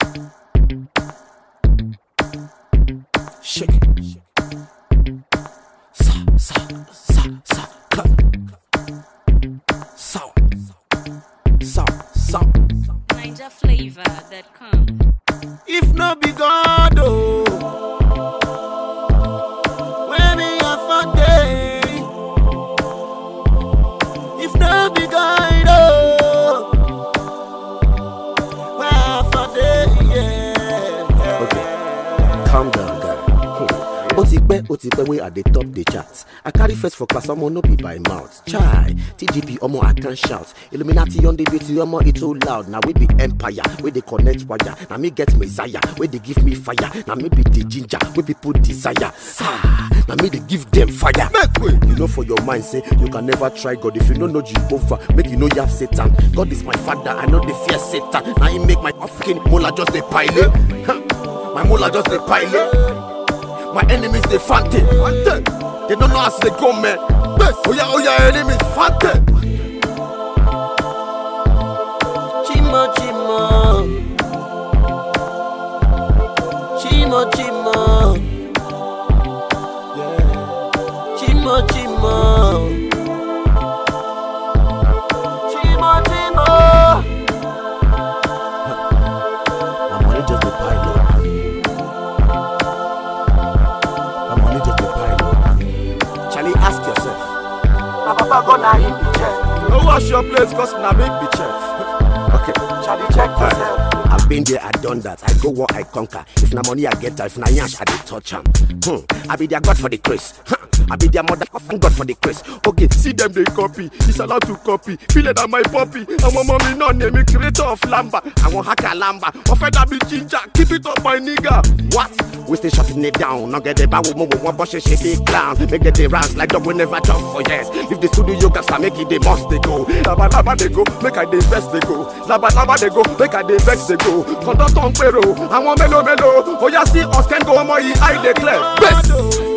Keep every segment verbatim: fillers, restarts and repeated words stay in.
Shake it. Sa, sa, sa, sa, cut. Sour. Sour, sour. Niger Flavor dot com. If no be God, oh, when me have a day. If no be God, oh, when have a day, yeah. Okay, calm down, guy. Otipe, Otipe, we at the top the charts. I carry first for class, I'm no be by mouth. Chai, T G P, omo I can shout. Illuminati on the beauty, omo it too loud. Now we be empire, where they connect wire. Now me get Messiah, where they give me fire. Now me be the ginger, where people desire. Ah, now me they give them fire. Make way. You know for your mind say you can never try God if you don't know Jehovah. Make you know you have Satan. God is my father, I know they fear Satan. Now he make my fucking mola just a pilot. My mola just a pilot. My enemies, they fante. They don't know how they go, man. Oh yeah, oh yeah, enemies, fante. Chimo, chimo. Chimo, chimo. Yeah. Chimo, chimo. Chimo, chimo. My money just the pilot. Ask yourself. My papa gonna hit the chef. No wash your place cause na make the chef. Okay, Charlie, check yourself. I've been there, I done that. I go what I conquer. If na money I get that, if na yash I dey touch am. Hmm. I be their God for the grace. Huh. I be their mother God for the grace. Okay, see them they copy. He's allowed to copy. Feel it on my puppy. I'm a mommy no name me creator of Lamba. I want hacker Lamba. Offender be ginger. Keep it up my nigga. What? We still shutting it down. Now get the bow mo one bush she big clown. Make the day rise like dog we never jump for yes. If the studio yoga start make it they must they go. Laba laba they go. Make I they vex they go. Laba laba they go. Make I they vex they go. Conduct on pero. I want melo melo. Oh ya see us can go more I declare. Best.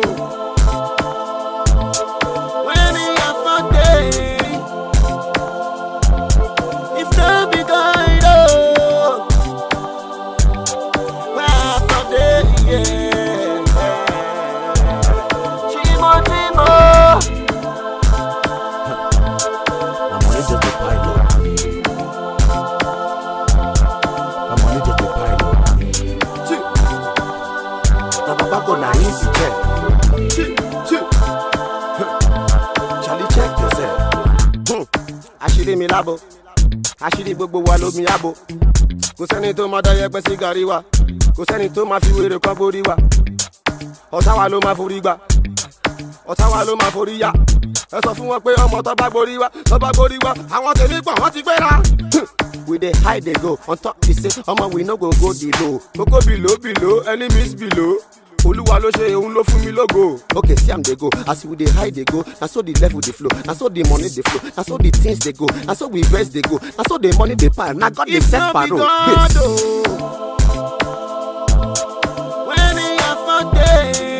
Charlie, check yourself. Ashiri mi labo, ashiri gbogbo wa lo mi abo. Kò sẹ́ni tó máa dáyẹ pẹ́ sí gàrí wa, kò sẹ́ni tó máa fi wèrè kan borí wa. Ọ̀tá wa ló máa forí gbà, ọ̀tá wa ló máa forí yá. Ẹ sọ fún wọn pé ọmọ tó bá gborí wa, tó bá gborí wa, àwọn tèmi pọ̀ wọ́n ti gbéra. We dey high dey go, on top we say, ọmọ we no go go below. Go go below below, enemies below. Olúwa ló ṣe òun ló fún mi lógo. Okay, see am dey go, as we dey high dey go, na so the level dey flow, na so the money dey flow, na so the things dey go, na so we vex dey go, na so the money dey pile, na God dey set parole. Yes. When he have a day,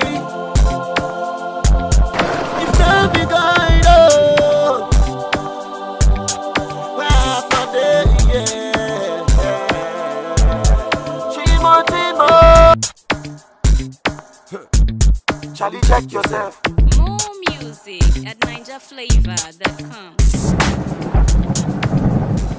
if no be God, oh, when have a day, yeah. Chimo, chimo. Charlie, check yourself. More music at Niger Flavor dot com.